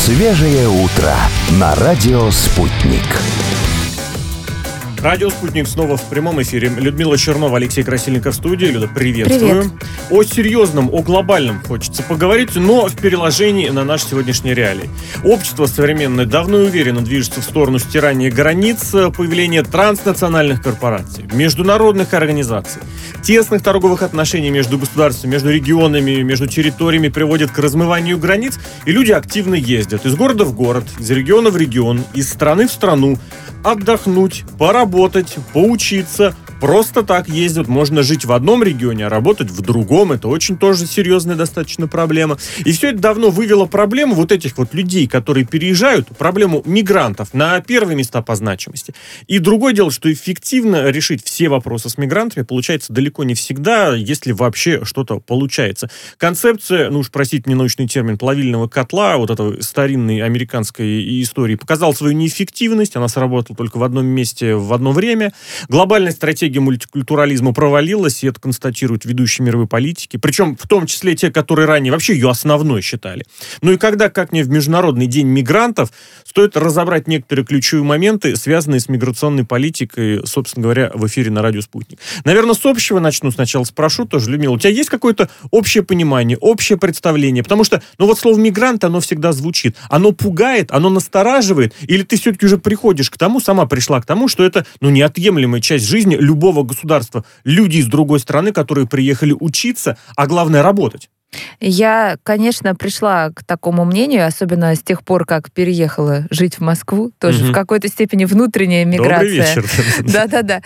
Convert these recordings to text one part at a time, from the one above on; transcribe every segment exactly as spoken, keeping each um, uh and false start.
Свежее утро на радио «Спутник». Радио «Спутник» снова в прямом эфире. Людмила Чернова, Алексей Красильников в студии. Люда, приветствую. Привет. О серьезном, о глобальном хочется поговорить, но в переложении на наши сегодняшние реалии. Общество современное давно и уверенно движется в сторону стирания границ, появления транснациональных корпораций, международных организаций. Тесных торговых отношений между государствами, между регионами, между территориями приводит к размыванию границ, и люди активно ездят из города в город, из региона в регион, из страны в страну, отдохнуть, поработать, поучиться. Просто так ездят. Можно жить в одном регионе, а работать в другом. Это очень тоже серьезная достаточно проблема. И все это давно вывело проблему вот этих вот людей, которые переезжают, проблему мигрантов на первые места по значимости. И другое дело, что эффективно решить все вопросы с мигрантами получается далеко не всегда, если вообще что-то получается. Концепция, ну уж простите мне научный термин, плавильного котла, вот этой старинной американской истории, показала свою неэффективность. Она сработала только в одном месте в одно время. Глобальная стратегия мультикультурализма провалилась, и это констатируют ведущие мировые политики, причем в том числе те, которые ранее вообще ее основной считали. Ну и когда, как не в Международный день мигрантов, стоит разобрать некоторые ключевые моменты, связанные с миграционной политикой, собственно говоря, в эфире на радио «Спутник». Наверное, с общего начну. Сначала спрошу тоже, Людмила, у тебя есть какое-то общее понимание, общее представление? Потому что, ну вот слово «мигрант», оно всегда звучит. Оно пугает, оно настораживает, или ты все-таки уже приходишь к тому, сама пришла к тому, что это, ну, неотъемлемая часть жизни любого любого государства, люди из другой страны, которые приехали учиться, а главное работать. Я, конечно, пришла к такому мнению, особенно с тех пор, как переехала жить в Москву, тоже угу. в какой-то степени внутренняя миграция. Добрый вечер. Да-да-да.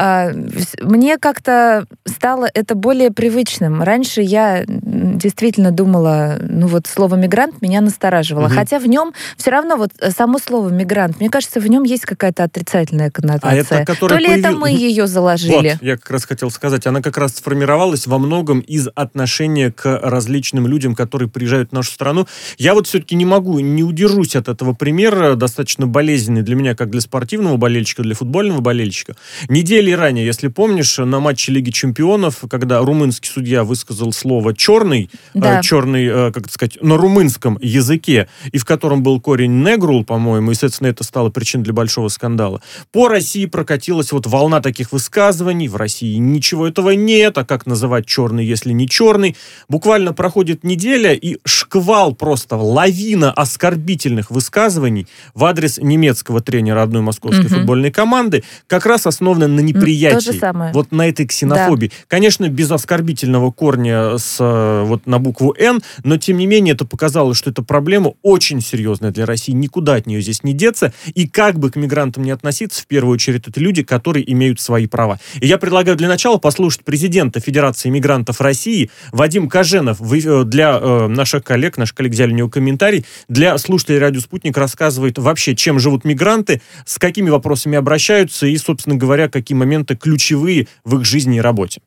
Мне как-то стало это более привычным. Раньше я действительно думала, ну вот слово «мигрант» меня настораживало. Угу. Хотя в нем все равно вот само слово «мигрант», мне кажется, в нем есть какая-то отрицательная коннотация. А это, То ли появил... это мы ее заложили? Вот, я как раз хотел сказать, она как раз сформировалась во многом из отношения к различным людям, которые приезжают в нашу страну. Я вот все-таки не могу, не удержусь от этого примера, достаточно болезненный для меня, как для спортивного болельщика, для футбольного болельщика. Недели ранее, если помнишь, на матче Лиги Чемпионов, когда румынский судья высказал слово «черный», да. э, черный, э, как это сказать, на румынском языке, и в котором был корень «негрул», по-моему, и, соответственно, это стало причиной для большого скандала. По России прокатилась вот волна таких высказываний. В России ничего этого нет, а как называть черный, если не черный? Буквально проходит неделя, и шквал, просто лавина оскорбительных высказываний в адрес немецкого тренера одной московской угу. футбольной команды, как раз основано на неприятии, вот на этой ксенофобии. Да. Конечно, без оскорбительного корня с, вот, на букву «Н», но, тем не менее, это показало, что эта проблема очень серьезная для России, никуда от нее здесь не деться, и как бы к мигрантам не относиться, в первую очередь, это люди, которые имеют свои права. И я предлагаю для начала послушать президента Федерации мигрантов России Вадим Каженов. Для э, наших коллег, наших коллег взяли у него комментарий, для слушателей «Радио Спутник» рассказывает вообще, чем живут мигранты, с какими вопросами обращаются и, собственно говоря, какие моменты ключевые в их жизни и работе.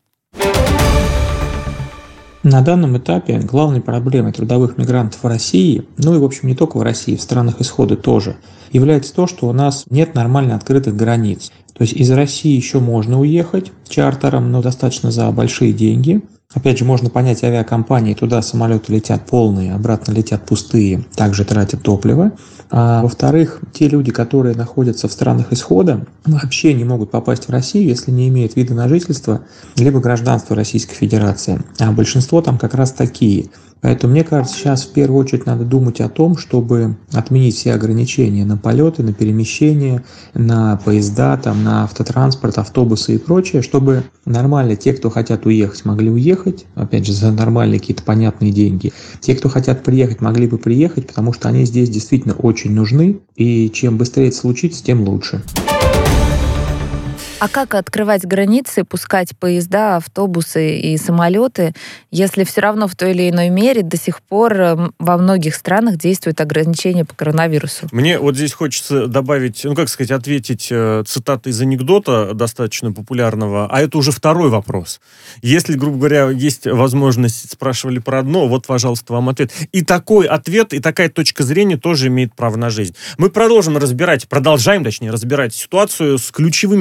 На данном этапе главной проблемой трудовых мигрантов в России, ну и, в общем, не только в России, в странах исхода тоже, является то, что у нас нет нормально открытых границ. То есть из России еще можно уехать чартером, но достаточно за большие деньги. Опять же, можно понять авиакомпании, туда самолеты летят полные, обратно летят пустые, также тратят топливо. А во-вторых, те люди, которые находятся в странах исхода, вообще не могут попасть в Россию, если не имеют вида на жительство, либо гражданства Российской Федерации. А большинство там как раз такие. Поэтому, мне кажется, сейчас в первую очередь надо думать о том, чтобы отменить все ограничения на полеты, на перемещение, на поезда, там, на автотранспорт, автобусы и прочее, чтобы нормально те, кто хотят уехать, могли уехать, опять же, за нормальные какие-то понятные деньги. Те, кто хотят приехать, могли бы приехать, потому что они здесь действительно очень нужны, и чем быстрее это случится, тем лучше. А как открывать границы, пускать поезда, автобусы и самолеты, если все равно в той или иной мере до сих пор во многих странах действуют ограничения по коронавирусу? Мне вот здесь хочется добавить, ну как сказать, ответить э, цитатой из анекдота достаточно популярного, а это уже второй вопрос. Если, грубо говоря, есть возможность, спрашивали про одно, вот, пожалуйста, вам ответ. И такой ответ, и такая точка зрения тоже имеет право на жизнь. Мы продолжим разбирать, продолжаем, точнее, разбирать ситуацию с ключевыми моментами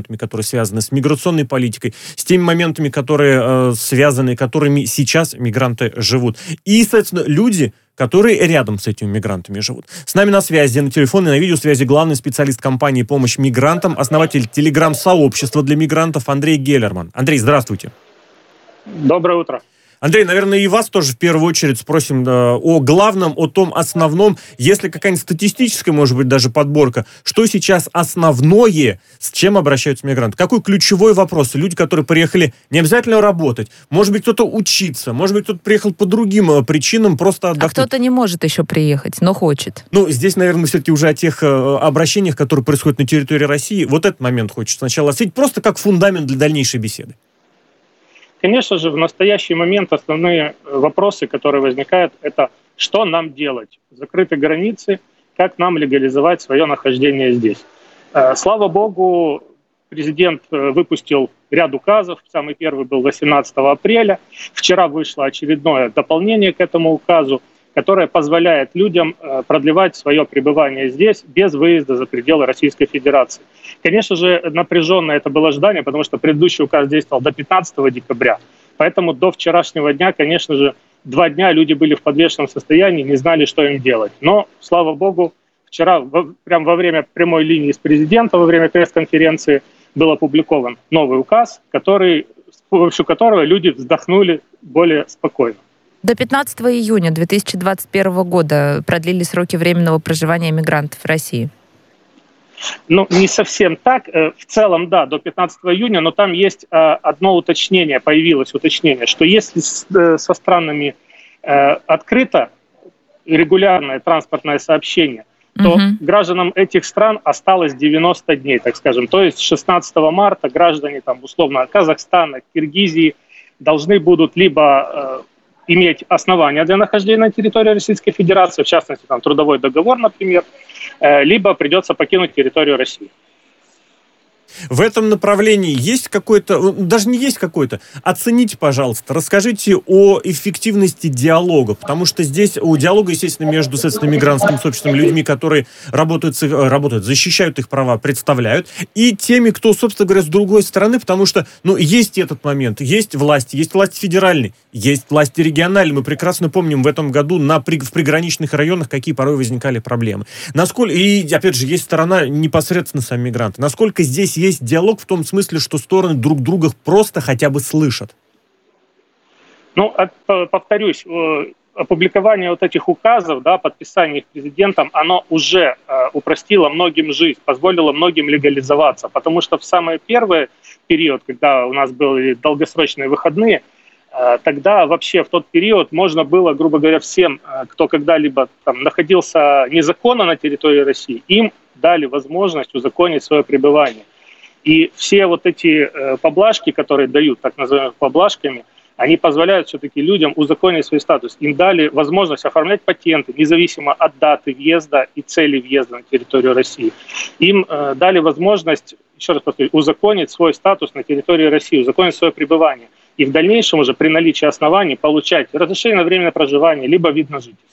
моментами, которые связаны с миграционной политикой, с теми моментами, которые э, связаны, которыми сейчас мигранты живут. И, соответственно, люди, которые рядом с этими мигрантами живут. С нами на связи, на телефоне, на видеосвязи главный специалист компании «Помощь мигрантам», основатель телеграм-сообщества для мигрантов Андрей Геллерман. Андрей, здравствуйте. Доброе утро. Андрей, наверное, и вас тоже в первую очередь спросим да, о главном, о том основном, если какая-нибудь статистическая, может быть, даже подборка, что сейчас основное, с чем обращаются мигранты? Какой ключевой вопрос? Люди, которые приехали не обязательно работать, может быть, кто-то учиться, может быть, кто-то приехал по другим причинам, просто отдохнуть. А кто-то не может еще приехать, но хочет. Ну, здесь, наверное, мы все-таки уже о тех э, обращениях, которые происходят на территории России. Вот этот момент хочется сначала осветить, просто как фундамент для дальнейшей беседы. Конечно же, в настоящий момент основные вопросы, которые возникают, это что нам делать? Закрыты границы, как нам легализовать свое нахождение здесь? Слава богу, президент выпустил ряд указов. Самый первый был восемнадцатого апреля. Вчера вышло очередное дополнение к этому указу, которое позволяет людям продлевать свое пребывание здесь без выезда за пределы Российской Федерации. Конечно же, напряженное это было ожидание, потому что предыдущий указ действовал до пятнадцатого декабря. Поэтому до вчерашнего дня, конечно же, два дня люди были в подвешенном состоянии, не знали, что им делать. Но, слава богу, вчера, прямо во время прямой линии с президентом, во время пресс-конференции, был опубликован новый указ, который, с помощью которого люди вздохнули более спокойно. До пятнадцатого июня две тысячи двадцать первого года продлили сроки временного проживания мигрантов в России. Ну, не совсем так. В целом, да, до пятнадцатого июня, но там есть одно уточнение, появилось уточнение, что если со странами открыто регулярное транспортное сообщение, то угу. гражданам этих стран осталось девяносто дней, так скажем. То есть шестнадцатого марта граждане, там, условно, Казахстана, Киргизии должны будут либо иметь основания для нахождения на территории Российской Федерации, в частности, там, трудовой договор, например, либо придется покинуть территорию России. В этом направлении есть какой-то, даже не есть какой-то, оцените, пожалуйста, расскажите о эффективности диалога, потому что здесь у диалога, естественно, между, соответственно, мигрантским сообществом, людьми, которые работают, работают, защищают их права, представляют, и теми, кто, собственно говоря, с другой стороны, потому что, ну, есть этот момент, есть власти, есть власти федеральные, есть власти региональные, мы прекрасно помним в этом году на, в приграничных районах, какие порой возникали проблемы. Насколько, и, опять же, есть сторона непосредственно сами мигранты, насколько здесь есть диалог в том смысле, что стороны друг друга просто хотя бы слышат? Ну, повторюсь, опубликование вот этих указов, да, подписание их президентом, оно уже упростило многим жизнь, позволило многим легализоваться, потому что в самый первый период, когда у нас были долгосрочные выходные, тогда вообще в тот период можно было, грубо говоря, всем, кто когда-либо там находился незаконно на территории России, им дали возможность узаконить свое пребывание. И все вот эти э, поблажки, которые дают, так называемыми поблажками, они позволяют все-таки людям узаконить свой статус. Им дали возможность оформлять патенты, независимо от даты въезда и цели въезда на территорию России. Им э, дали возможность, еще раз повторю, узаконить свой статус на территории России, узаконить свое пребывание. И в дальнейшем уже при наличии оснований получать разрешение на временное проживание, либо вид на жительство.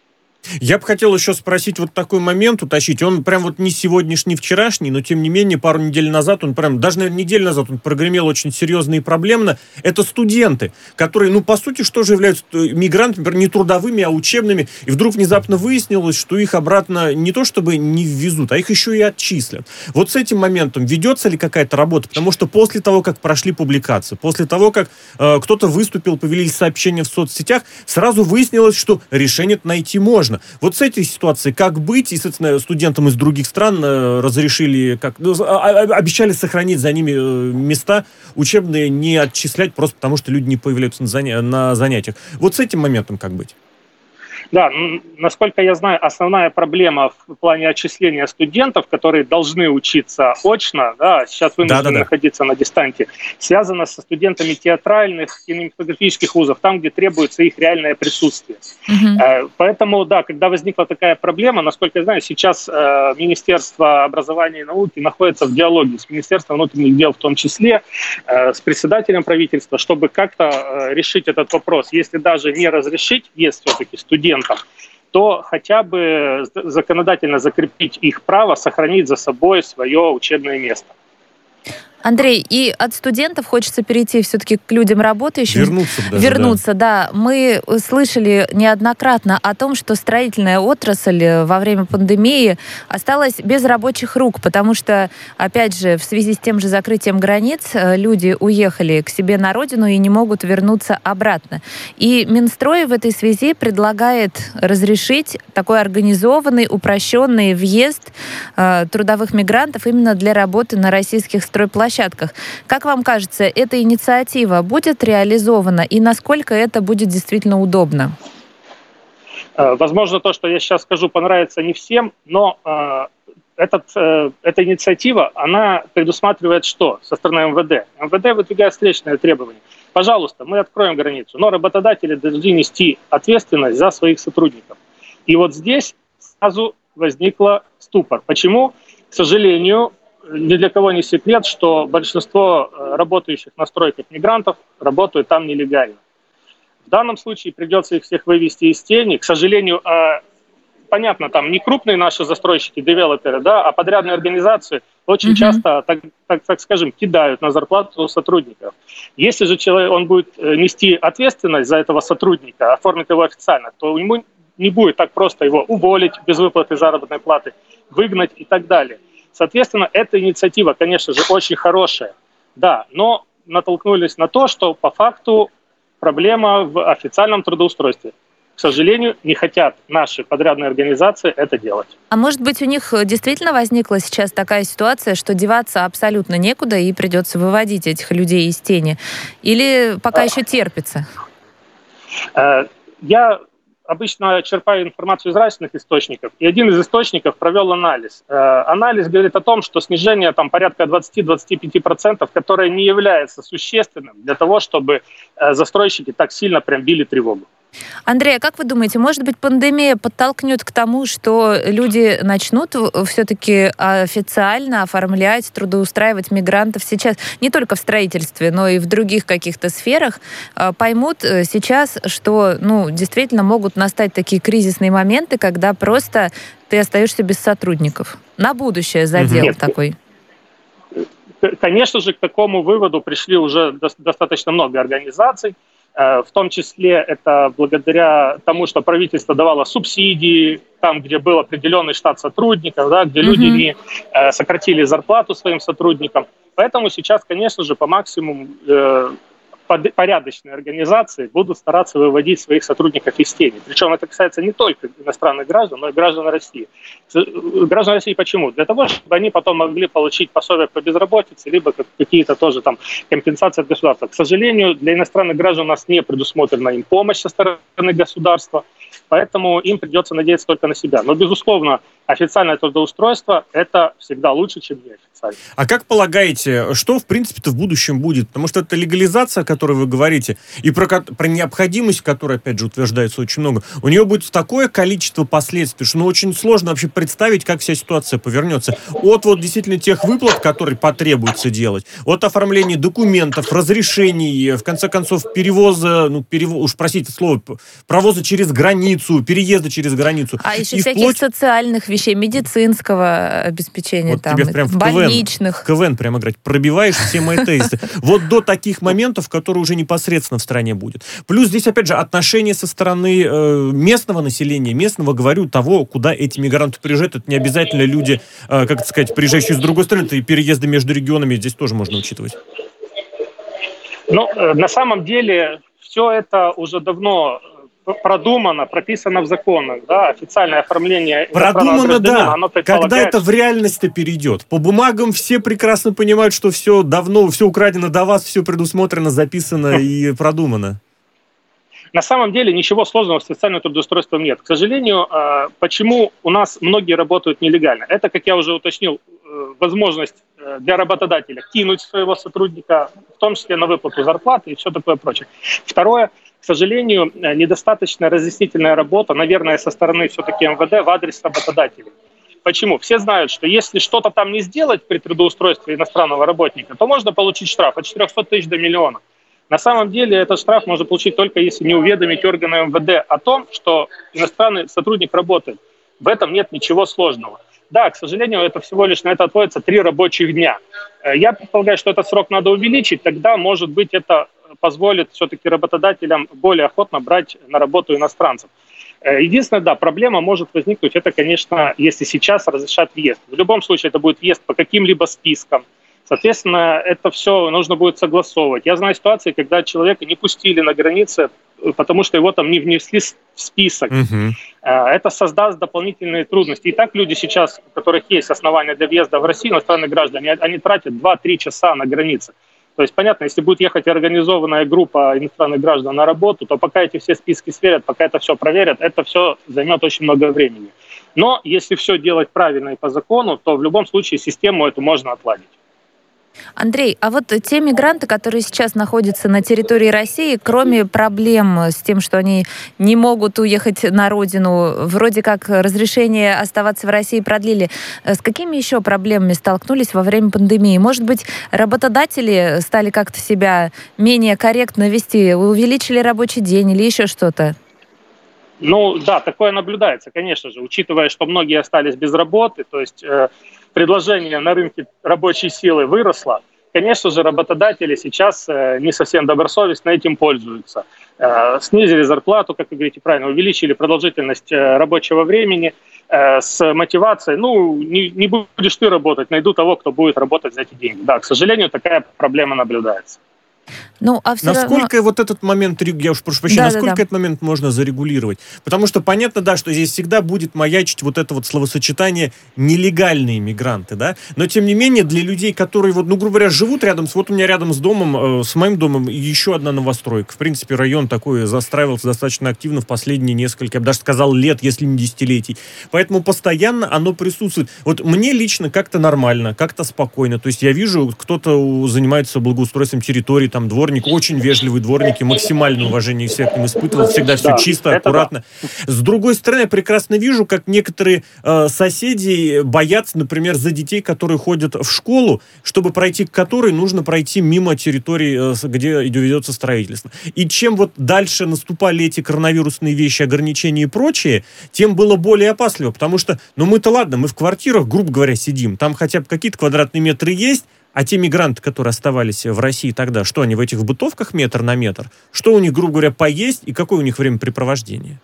Я бы хотел еще спросить вот такой момент, уточнить. Он прям вот не сегодняшний, вчерашний, но тем не менее пару недель назад, он прям, даже, наверное, неделю назад он прогремел очень серьезно и проблемно. Это студенты, которые, ну, по сути, что же являются мигрантами, например, не трудовыми, а учебными. И вдруг внезапно выяснилось, что их обратно не то чтобы не ввезут, а их еще и отчислят. Вот с этим моментом ведется ли какая-то работа? Потому что после того, как прошли публикации, после того, как э, кто-то выступил, появились сообщения в соцсетях, сразу выяснилось, что решение найти можно. Вот с этой ситуацией как быть? И, соответственно, студентам из других стран э, разрешили, как, ну, обещали сохранить за ними э, места учебные, не отчислять просто потому, что люди не появляются на, заня- на занятиях. Вот с этим моментом как быть? Да, насколько я знаю, основная проблема в плане отчисления студентов, которые должны учиться очно, да, сейчас вынуждены да, да, да. находиться на дистанте, связана со студентами театральных, кинематографических вузов, там, где требуется их реальное присутствие. Угу. Поэтому, да, когда возникла такая проблема, насколько я знаю, сейчас э, Министерство образования и науки находится в диалоге с Министерством внутренних дел в том числе, э, с председателем правительства, чтобы как-то э, решить этот вопрос. Если даже не разрешить въезд все-таки студентам, то хотя бы законодательно закрепить их право сохранить за собой свое учебное место. Андрей, и от студентов хочется перейти все-таки к людям работающим. Вернуться даже, Вернуться, да. да. Мы слышали неоднократно о том, что строительная отрасль во время пандемии осталась без рабочих рук, потому что, опять же, в связи с тем же закрытием границ люди уехали к себе на родину и не могут вернуться обратно. И Минстрой в этой связи предлагает разрешить такой организованный, упрощенный въезд э, трудовых мигрантов именно для работы на российских стройплощадках. Как вам кажется, эта инициатива будет реализована и насколько это будет действительно удобно? Возможно, то, что я сейчас скажу, понравится не всем, но э, этот, э, эта инициатива, она предусматривает что со стороны эм вэ дэ? эм вэ дэ выдвигает встречные требования. Пожалуйста, мы откроем границу, но работодатели должны нести ответственность за своих сотрудников. И вот здесь сразу возникла ступор. Почему? К сожалению, ни для кого не секрет, что большинство работающих на стройках мигрантов работают там нелегально. В данном случае придется их всех вывести из тени. К сожалению, понятно, там не крупные наши застройщики, девелоперы, да, а подрядные организации очень mm-hmm. часто, так, так, так скажем, кидают на зарплату сотрудников. Если же человек, он будет нести ответственность за этого сотрудника, оформить его официально, то ему не будет так просто его уволить без выплаты заработной платы, выгнать и так далее. Соответственно, эта инициатива, конечно же, очень хорошая, да, но натолкнулись на то, что по факту проблема в официальном трудоустройстве. К сожалению, не хотят наши подрядные организации это делать. А может быть, у них действительно возникла сейчас такая ситуация, что деваться абсолютно некуда и придется выводить этих людей из тени? Или пока а, еще терпится? Э, я... обычно черпаю информацию из разных источников, и один из источников провел анализ. Э, анализ говорит о том, что снижение там, порядка двадцать-двадцать пять процентов, которое не является существенным для того, чтобы э, застройщики так сильно прям били тревогу. Андрей, а как вы думаете, может быть, пандемия подтолкнет к тому, что люди начнут все-таки официально оформлять, трудоустраивать мигрантов сейчас, не только в строительстве, но и в других каких-то сферах, поймут сейчас, что ну, действительно могут настать такие кризисные моменты, когда просто ты остаешься без сотрудников? На будущее задел Нет. такой. Конечно же, к такому выводу пришли уже достаточно много организаций. В том числе это благодаря тому, что правительство давало субсидии, там, где был определенный штат сотрудников, да, где mm-hmm. люди не э, сократили зарплату своим сотрудникам. Поэтому сейчас, конечно же, по максимуму э, под, порядочные организации будут стараться выводить своих сотрудников из тени. Причем это касается не только иностранных граждан, но и граждан России. Граждан России почему? Для того, чтобы они потом могли получить пособие по безработице, либо какие-то тоже там компенсации от государства. К сожалению, для иностранных граждан у нас не предусмотрена им помощь со стороны государства, поэтому им придется надеяться только на себя. Но, безусловно, официальное трудоустройство – это всегда лучше, чем неофициальное. А как полагаете, что, в принципе-то, в будущем будет? Потому что это легализация, о которой вы говорите, и про, про необходимость, которая, опять же, утверждается очень много, у нее будет такое количество последствий, что ну, очень сложно вообще представить, как вся ситуация повернется. От вот действительно тех выплат, которые потребуется делать, от оформления документов, разрешений, в конце концов, перевоза, ну, перево, уж простите слово, провоза через границу, переезда через границу. А еще и всяких вплоть... социальных вещей, медицинского обеспечения, вот там, тебе прям в больничных. КВН, КВН прямо играть. Пробиваешь все мои тезисы. Вот до таких моментов, которые уже непосредственно в стране будет. Плюс здесь, опять же, отношения со стороны э, местного населения, местного, говорю, того, куда эти мигранты приезжают. Это не обязательно люди, э, как это сказать, приезжающие с другой стороны. Это и переезды между регионами здесь тоже можно учитывать. Ну, э, на самом деле, все это уже давно продумано, прописано в законах, да, официальное оформление. Продумано, да. Оно предполагает... Когда это в реальность-то перейдет? По бумагам все прекрасно понимают, что все давно, все украдено до вас, все предусмотрено, записано и продумано. На самом деле ничего сложного с официальным трудоустройством нет. К сожалению, почему у нас многие работают нелегально? Это, как я уже уточнил, возможность для работодателя кинуть своего сотрудника, в том числе на выплату зарплаты и все такое прочее. Второе, к сожалению, недостаточно разъяснительная работа, наверное, со стороны все-таки эм вэ дэ в адрес работодателей. Почему? Все знают, что если что-то там не сделать при трудоустройстве иностранного работника, то можно получить штраф от четырехсот тысяч до миллиона. На самом деле этот штраф можно получить только если не уведомить органы эм вэ дэ о том, что иностранный сотрудник работает. В этом нет ничего сложного. Да, к сожалению, это всего лишь на это отводится три рабочих дня. Я предполагаю, что этот срок надо увеличить, тогда, может быть, это позволит все-таки работодателям более охотно брать на работу иностранцев. Единственная, да, проблема может возникнуть, это, конечно, если сейчас разрешат въезд. В любом случае, это будет въезд по каким-либо спискам. Соответственно, это все нужно будет согласовывать. Я знаю ситуации, когда человека не пустили на границе, потому что его там не внесли в список. Uh-huh. Это создаст дополнительные трудности. И так люди сейчас, у которых есть основания для въезда в Россию, иностранные граждане, они тратят два-три часа на границе. То есть, понятно, если будет ехать организованная группа иностранных граждан на работу, то пока эти все списки сверят, пока это все проверят, это все займет очень много времени. Но если все делать правильно и по закону, то в любом случае систему эту можно отладить. Андрей, а вот те мигранты, которые сейчас находятся на территории России, кроме проблем с тем, что они не могут уехать на родину, вроде как разрешение оставаться в России продлили, с какими еще проблемами столкнулись во время пандемии? Может быть, работодатели стали как-то себя менее корректно вести, увеличили рабочий день или еще что-то? Ну да, такое наблюдается, конечно же, учитывая, что многие остались без работы, то есть э, предложение на рынке рабочей силы выросло. Конечно же, работодатели сейчас э, не совсем добросовестно этим пользуются. Э, снизили зарплату, как вы говорите правильно, увеличили продолжительность э, рабочего времени э, с мотивацией, ну, не, не будешь ты работать, найду того, кто будет работать за эти деньги. Да, к сожалению, такая проблема наблюдается. Ну, а все насколько равно... вот этот момент, я уж прошу прощения, да, насколько да, да. этот момент можно зарегулировать? Потому что понятно, да, что здесь всегда будет маячить вот это вот словосочетание «нелегальные мигранты», да? Но, тем не менее, для людей, которые, вот, ну, грубо говоря, живут рядом с... Вот у меня рядом с домом, э, с моим домом еще одна новостройка. В принципе, район такой застраивался достаточно активно в последние несколько, я бы даже сказал, лет, если не десятилетий. Поэтому постоянно оно присутствует. Вот мне лично как-то нормально, как-то спокойно. То есть я вижу, кто-то занимается благоустройством территории, там, дворник, очень вежливые дворники, максимальное уважение всех к ним испытывал, всегда все да, чисто, аккуратно. Да. С другой стороны, я прекрасно вижу, как некоторые э, соседи боятся, например, за детей, которые ходят в школу, чтобы пройти к которой нужно пройти мимо территории, э, где ведется строительство. И чем вот дальше наступали эти коронавирусные вещи, ограничения и прочее, тем было более опасливо, потому что, ну мы-то ладно, мы в квартирах, грубо говоря, сидим, там хотя бы какие-то квадратные метры есть. А те мигранты, которые оставались в России тогда, что они в этих бытовках метр на метр? Что у них, грубо говоря, поесть и какое у них времяпрепровождение?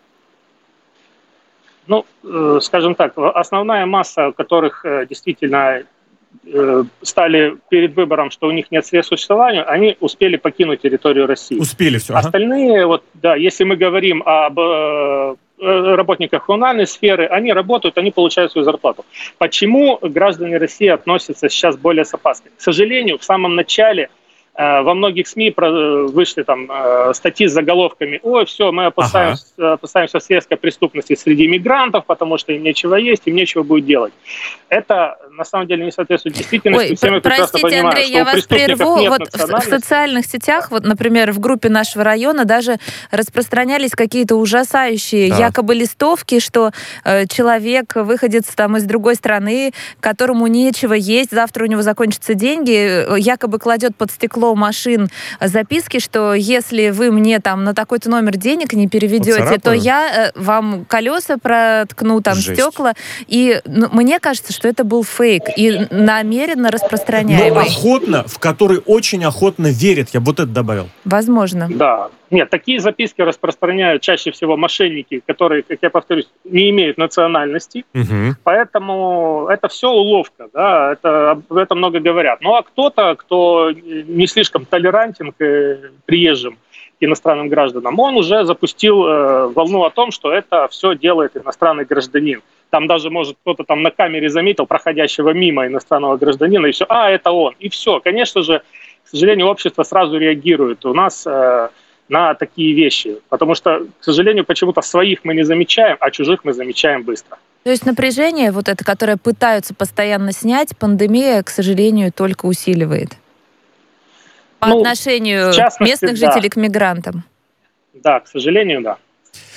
Ну, э, скажем так, основная масса, которых э, действительно э, стали перед выбором, что у них нет средств существования, они успели покинуть территорию России. Успели все. Ага. Остальные, вот, да, если мы говорим об э, работниках коммунальной сферы, они работают, они получают свою зарплату. Почему граждане России относятся сейчас более с опаской? К сожалению, в самом начале э, во многих СМИ про, вышли там э, статьи с заголовками: «Ой, все, мы опасаемся, ага. опасаемся сельской преступности среди мигрантов, потому что им нечего есть, им нечего будет делать». Это на самом деле не соответствует действительности. Ой, Все мы простите, понимаем, Андрей, я вас прерву. Вот в, в социальных сетях, вот, например, в группе нашего района даже распространялись какие-то ужасающие да. якобы листовки, что э, человек, выходец там из другой страны, которому нечего есть, завтра у него закончатся деньги, якобы кладет под стекло машин записки, что если вы мне там на такой-то номер денег не переведете, Поцарапаю. то я э, вам колеса проткну, там Жесть. стекла. И ну, мне кажется, что это был фейк и намеренно распространяемый. Но охотно, в который очень охотно верят, я бы вот это добавил. Возможно. Да. Нет, такие записки распространяют чаще всего мошенники, которые, как я повторюсь, не имеют национальности. Угу. Поэтому это все уловка, да, это, об этом много говорят. Ну а кто-то, кто не слишком толерантен к приезжим, к иностранным гражданам, он уже запустил э, волну о том, что это все делает иностранный гражданин. Там даже, может, кто-то там на камере заметил проходящего мимо иностранного гражданина, и все, а, это он. И все. Конечно же, к сожалению, общество сразу реагирует у нас э, на такие вещи. Потому что, к сожалению, почему-то своих мы не замечаем, а чужих мы замечаем быстро. То есть напряжение, вот это, которое пытаются постоянно снять, пандемия, к сожалению, только усиливает? По ну, отношению местных жителей да. к мигрантам? Да, к сожалению, да.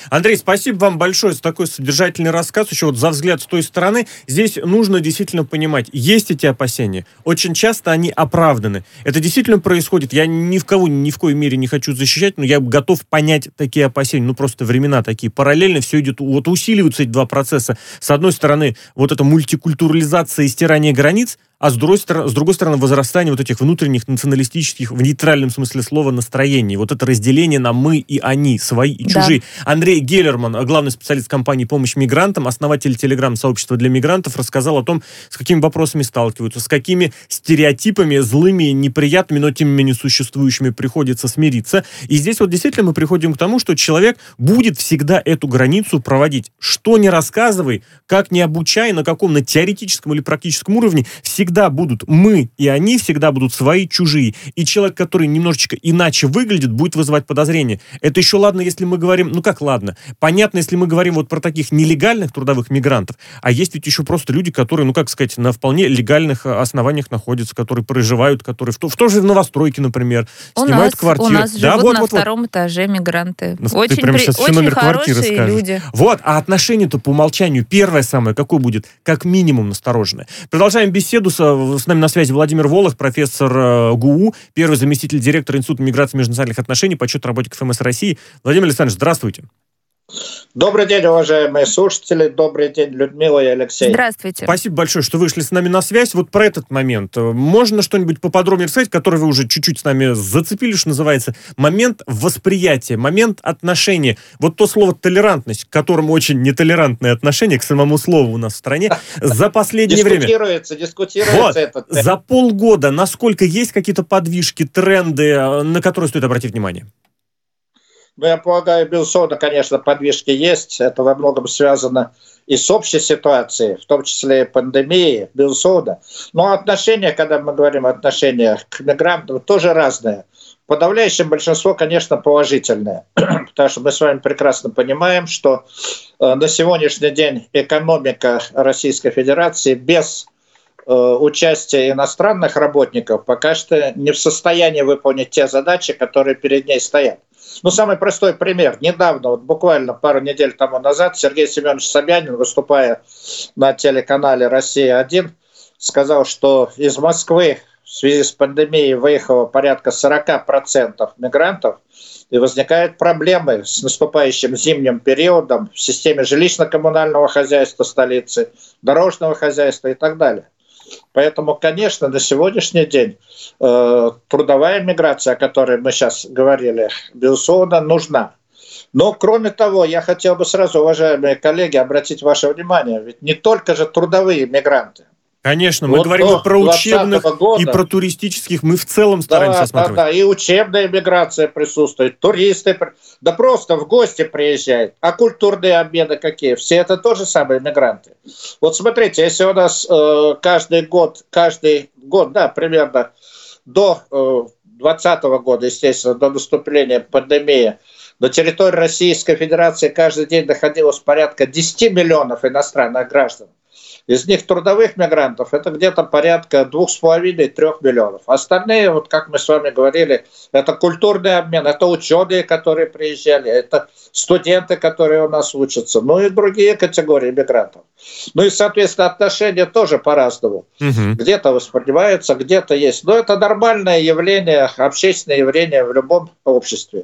Андрей, спасибо вам большое за такой содержательный рассказ. Еще вот за взгляд с той стороны. Здесь нужно действительно понимать, есть эти опасения. Очень часто они оправданы. Это действительно происходит. Я ни в кого, ни в коей мере не хочу защищать, но я готов понять такие опасения. Ну, просто времена такие. Параллельно все идет, вот усиливаются эти два процесса. С одной стороны, вот эта мультикультурализация и стирание границ, а с другой, стороны, с другой стороны, возрастание вот этих внутренних националистических, в нейтральном смысле слова, настроений. Вот это разделение на мы и они, свои и чужие. Да. Андрей Геллерман, главный специалист компании «Помощь мигрантам», основатель телеграм-сообщества для мигрантов, рассказал о том, с какими вопросами сталкиваются, с какими стереотипами, злыми, неприятными, но тем не менее существующими приходится смириться. И здесь вот действительно мы приходим к тому, что человек будет всегда эту границу проводить. Что не рассказывай, как не обучай, на каком, на теоретическом или практическом уровне, всегда Всегда будут мы и они, всегда будут свои, чужие. И человек, который немножечко иначе выглядит, будет вызывать подозрения. Это еще ладно, если мы говорим... Ну как ладно? Понятно, если мы говорим вот про таких нелегальных трудовых мигрантов. А есть ведь еще просто люди, которые, ну как сказать, на вполне легальных основаниях находятся, которые проживают, которые в, то, в той же в новостройке, например, у снимают нас, квартиру. У нас да, живут вот, на вот, втором вот. этаже мигранты. Ты Очень, прямо при... сейчас все очень номер квартиры хорошие скажешь. люди. Вот, а отношение-то по умолчанию первое самое, какое будет? Как минимум настороженное. Продолжаем беседу. С, с нами на связи Владимир Волох, профессор э, ГУ, первый заместитель директора Института миграции и межнациональных отношений, почетный работник эф эм эс России. Владимир Александрович, здравствуйте. Добрый день, уважаемые слушатели. Добрый день, Людмила и Алексей. Здравствуйте. Спасибо большое, что вышли с нами на связь. Вот про этот момент. Можно что-нибудь поподробнее рассказать, который вы уже чуть-чуть с нами зацепили, что называется. Момент восприятия, момент отношения. Вот то слово «толерантность», к которому очень нетолерантное отношение к самому слову у нас в стране, за последнее время... Дискутируется, дискутируется вот, этот... За полгода насколько есть какие-то подвижки, тренды, на которые стоит обратить внимание? Ну, я полагаю, безусловно, конечно, подвижки есть. Это во многом связано и с общей ситуацией, в том числе и пандемией, безусловно. Но отношения, когда мы говорим о отношениях к мигрантам, тоже разные. Подавляющее большинство, конечно, положительное. Потому что мы с вами прекрасно понимаем, что на сегодняшний день экономика Российской Федерации без участия иностранных работников пока что не в состоянии выполнить те задачи, которые перед ней стоят. Ну, самый простой пример. Недавно, вот буквально пару недель тому назад, Сергей Семенович Собянин, выступая на телеканале «Россия один», сказал, что из Москвы в связи с пандемией выехало порядка сорок процентов мигрантов, и возникают проблемы с наступающим зимним периодом в системе жилищно-коммунального хозяйства столицы, дорожного хозяйства и так далее. Поэтому, конечно, на сегодняшний день э, трудовая миграция, о которой мы сейчас говорили, безусловно, нужна. Но, кроме того, я хотел бы сразу, уважаемые коллеги, обратить ваше внимание, ведь не только же трудовые мигранты. Конечно, мы вот говорим и про учебных, года, и про туристических, мы в целом стараемся да, осматривать. Да, да, и учебная миграция присутствует, туристы, да просто в гости приезжают. А культурные обмены какие? Все это тоже самые мигранты. Вот смотрите, если у нас э, каждый год, каждый год, да, примерно до двадцатого года, естественно, до наступления пандемии, на территории Российской Федерации каждый день находилось порядка десять миллионов иностранных граждан. Из них трудовых мигрантов это где-то порядка двух с половиной трех миллионов. Остальные, вот как мы с вами говорили, это культурный обмен, это ученые, которые приезжали, это студенты, которые у нас учатся, ну и другие категории мигрантов. Ну и, соответственно, отношения тоже по-разному. Угу. Где-то воспринимаются, где-то есть. Но это нормальное явление, общественное явление в любом обществе.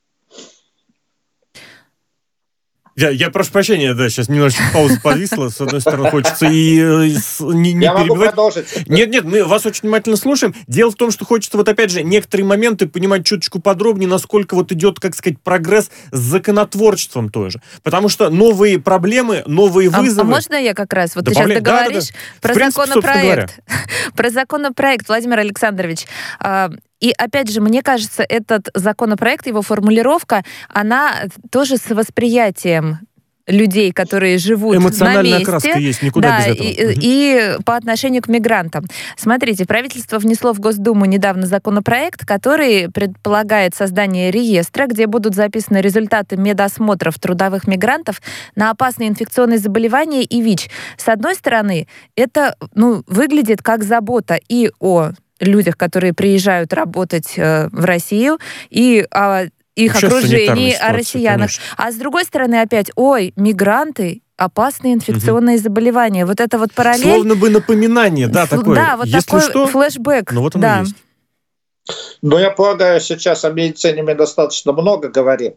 Я, я прошу прощения, да, сейчас немножечко пауза повисла. С одной стороны, хочется и, и не, не я перебивать. Могу продолжить. Нет, нет, мы вас очень внимательно слушаем. Дело в том, что хочется вот опять же некоторые моменты понимать чуточку подробнее, насколько вот идет, как сказать, прогресс с законотворчеством тоже. Потому что новые проблемы, новые вызовы... А, а можно я как раз? Вот Добавля... ты сейчас договоришь да, да, да. про принципе, законопроект. Про законопроект, Владимир Александрович. И опять же, мне кажется, этот законопроект, его формулировка, она тоже с восприятием людей, которые живут на месте. Эмоциональная окраска есть, никуда да, без этого. И, и по отношению к мигрантам. Смотрите, правительство внесло в Госдуму недавно законопроект, который предполагает создание реестра, где будут записаны результаты медосмотров трудовых мигрантов на опасные инфекционные заболевания и ВИЧ. С одной стороны, это ну, выглядит как забота и о людях, которые приезжают работать э, в Россию, и о их Вообще окружении, санитарная о россиянах. ситуация, А с другой стороны, опять, ой, мигранты, опасные инфекционные заболевания. Вот это вот параллель. Словно бы напоминание, да, Ф- такое. Да, вот Если такой что, флешбэк. ну вот оно да. есть. Но я полагаю, сейчас о медицине мы достаточно много говорим.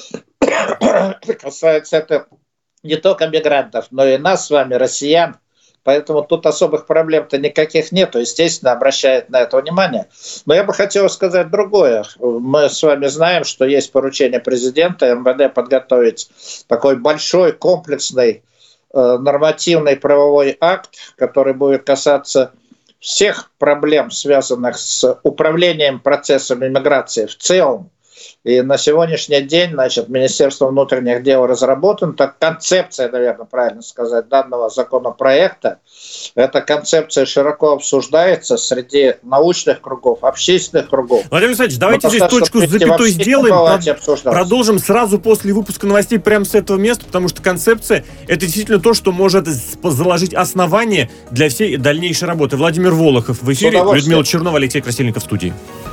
Касается это не только мигрантов, но и нас с вами, россиян. Поэтому тут особых проблем-то никаких нету. Естественно, обращает на это внимание. Но я бы хотел сказать другое. Мы с вами знаем, что есть поручение президента эм вэ дэ подготовить такой большой, комплексный, э, нормативный правовой акт, который будет касаться всех проблем, связанных с управлением процессами миграции в целом. И на сегодняшний день, значит, Министерством внутренних дел разработана так, концепция, наверное, правильно сказать, данного законопроекта. Эта концепция широко обсуждается среди научных кругов, общественных кругов. Владимир Александрович, давайте Но здесь точку с запятой сделаем. Продолжим сразу после выпуска новостей прямо с этого места, потому что концепция — это действительно то, что может заложить основание для всей дальнейшей работы. Владимир Волохов в эфире, Людмила Чернова, Алексей Красильников в студии.